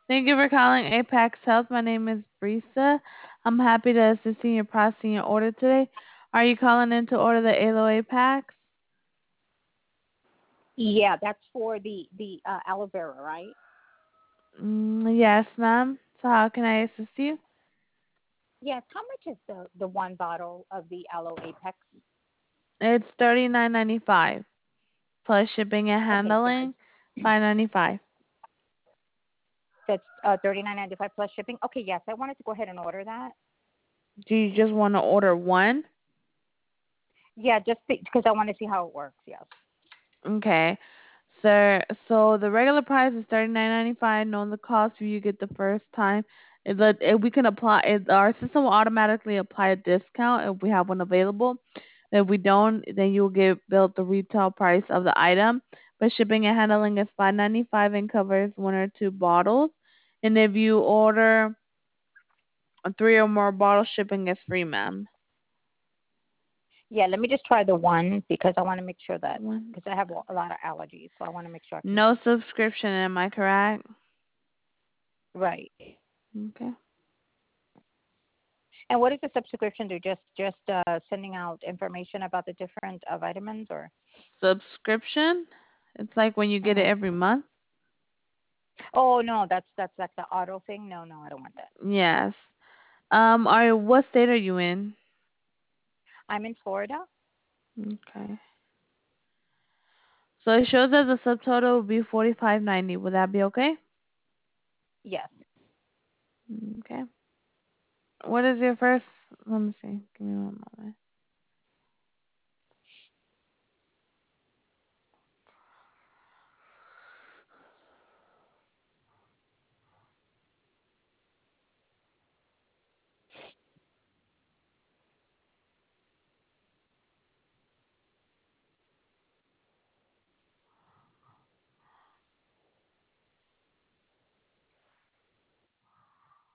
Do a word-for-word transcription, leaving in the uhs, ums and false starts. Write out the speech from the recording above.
Thank you for calling Apex Health. My name is Brisa. I'm happy to assist in your processing your order today. Are you calling in to order the Aloe packs? Yeah, that's for the the uh, aloe vera, right? Mm, yes, ma'am. So how can I assist you? Yes. How much is the the one bottle of the aloe apex? It's thirty nine ninety five plus shipping and Okay, yeah, handling, five ninety five. that's uh, thirty nine ninety five plus shipping. Okay, yes, I wanted to go ahead and order that. Do you just want to order one? Yeah, just because I want to see how it works. Yes. Okay. Sir, so the regular price is thirty nine ninety five. Knowing the cost if you get the first time, it, let- it, we can apply it. Our system will automatically apply a discount if we have one available. If we don't, then you'll get billed the retail price of the item. But shipping and handling is five ninety five and covers one or two bottles. And if you order three or more bottles, shipping is free, ma'am. Yeah, let me just try the one because I want to make sure that One. because I have a lot of allergies, so I want to make sure I can. No subscription, am I correct? Right. Okay. And what is the subscription to? Just just uh, sending out information about the different uh, vitamins, or? Subscription? It's like when you get it Hmm. every month? Oh no, that's that's like the auto thing. No, no, I don't want that. Yes. Um, are what state are you in? I'm in Florida. Okay. So it shows that the subtotal will be forty five ninety. Would that be okay? Yes. Okay. What is your first? Let me see. Give me one moment.